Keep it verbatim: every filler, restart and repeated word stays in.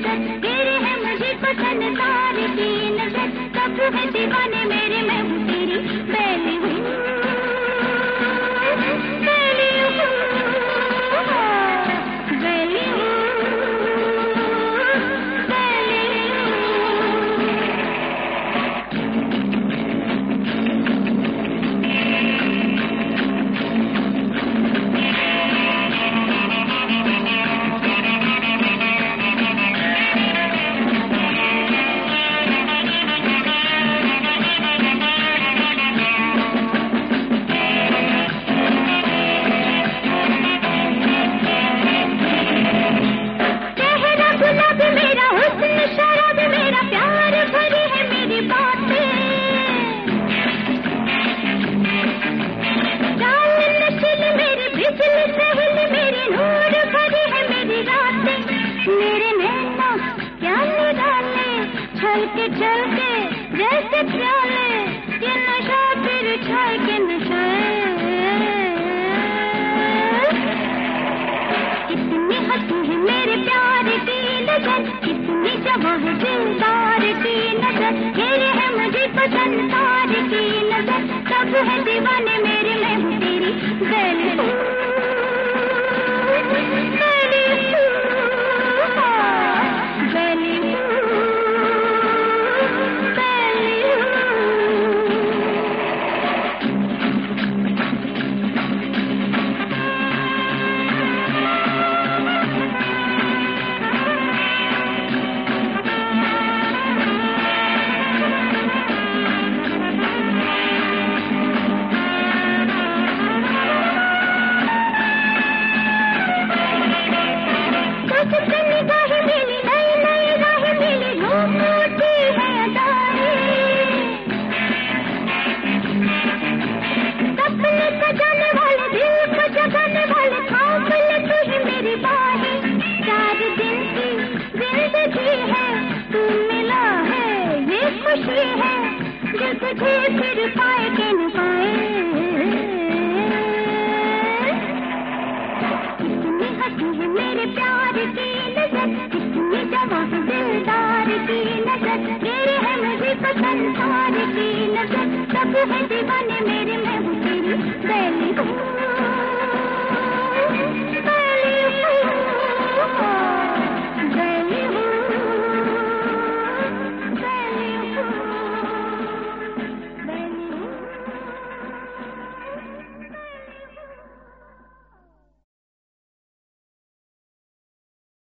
नजर, तेरे है मुझे पसंद तारे की नजर, सब है दीवाने मेरे मैं हूँ तेरी बैली हूँ, बैली हूँ, बैली हूँ, बैली हूँ। चलते चलते जैसे प्याले ये नशा फिर छाए के नशा, कितनी हंसी है मेरे प्यार की नजर, कितनी जवां है दिलदार की नजर, तेरे है मुझे पसंद तार की नजर, सब है दीवाने मेरे मैं हूँ तेरी बैली हूँ, बैली हूँ, बैली हूँ। तुझे फिर पाए के न पाए, कितनी हंसी है मेरे प्यार की नजर, कितनी जवां है दिलदार की नजर, तेरे है मुझे पसंद तार की नजर, सब है दीवाने मेरे मैं हूँ तेरी बैली हूँ।